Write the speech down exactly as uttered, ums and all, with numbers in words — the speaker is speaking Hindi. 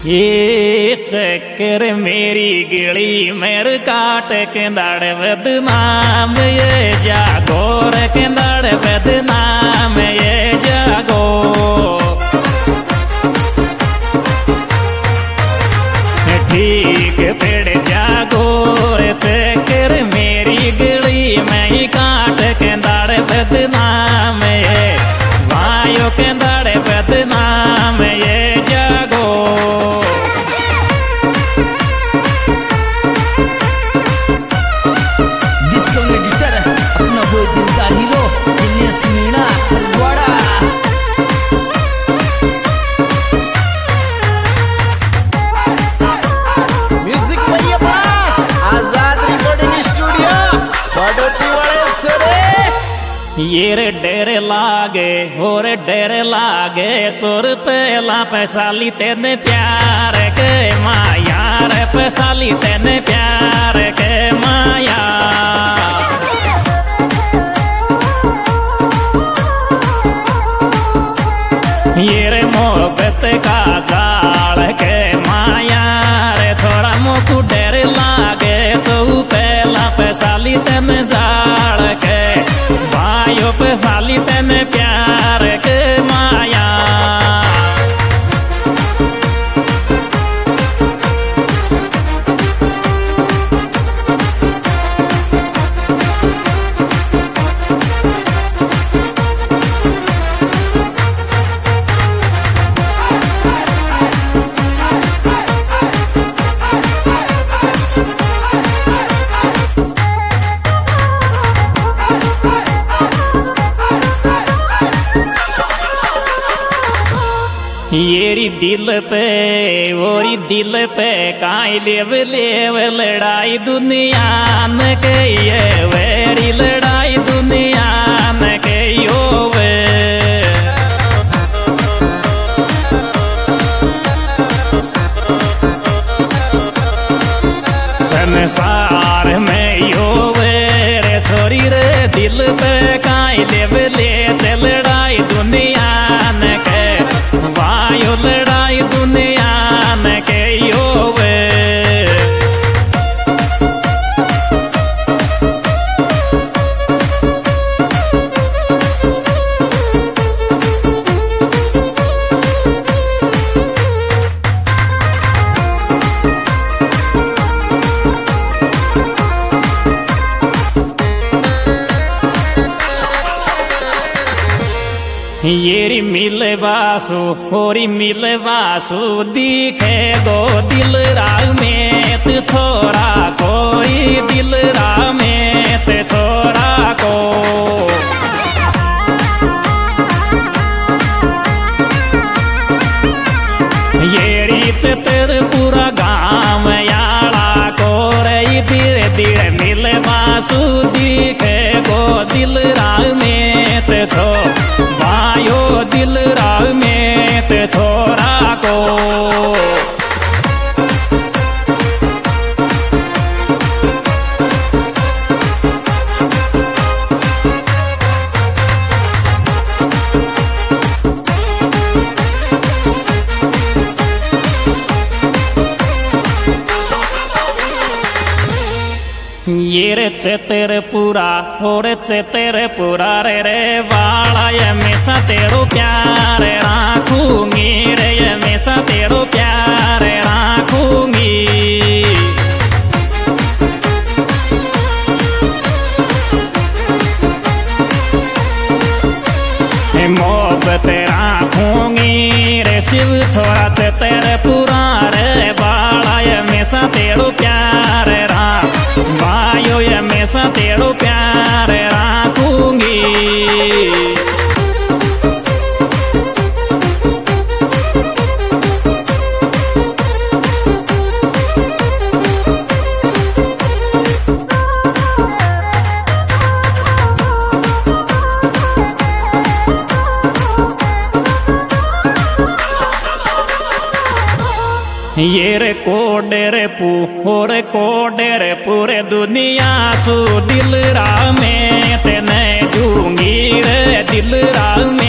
ये चक्कर मेरी गिली मेरे काट के दाड़ बदनाम ये जागोर के दाड़ बदनाम ये जागो ठीक पेड़ जागोर चक्कर मेरी गिली मैं काट के दाड़ बदनाम ये वायु के दाड़ बदनाम ये जागो ये रे डेरे लागे और डेरे लागे चोर पहला पैसाली तेने प्यार के माया रे पैसाली तेने प्यार के माया ये रे मोहब्बत का जाल के माया रे थोड़ा मोकू डेरे लागे तो पहला पैसाली तेने जाल के वायो पैसाली तेने प्यार के माया येरी दिल पे वोरी दिल पे काई लेव लेव लड़ाई दुनिया में के ये वेरी लड़ाई दुनिया में के यो वे संसार में यो वे रे छोरी रे दिल पे काई लेव ले लड़ाई दुनिया में के वायु लड़ाई दुनिया में के यो वे येरी मिले बासु होरी मिले बासु दिखे गो दिल राग में ते छोरा कोई दिल राग में ते छोरा को येरी से तेरे पूरा गाँव याड़ा को रे धीरे धीरे मिले बासु दिखे गो दिल राग में ते छो वायो दिल राग में ते छोरा को ये रे चेतेरे पूरा और चेतेरे पूरा रे रे वाला ये हमेशा तेरो प्यार राखूंगी रे ये हमेशा तेरो प्यार राखूंगी मोहब्बत राखूंगी रे शिव छोरा चेतेरे पूरा रे वाला ये हमेशा तेरो प्यार राख वायो ये हमेशा तेरो प्यार राखूंगी ये रे कोडे रे पू और कोडे रे पूरे दुनिया सु दिल राह में तेने दूंगी रे दिल राह